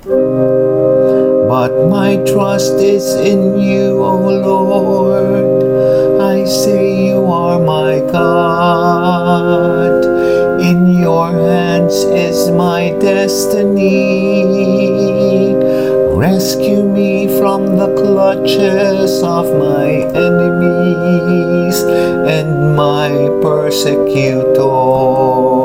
But my trust is in you, O Lord. I say you are my God. In your hands is my destiny. Rescue me from the clutches of my enemies and my persecutors.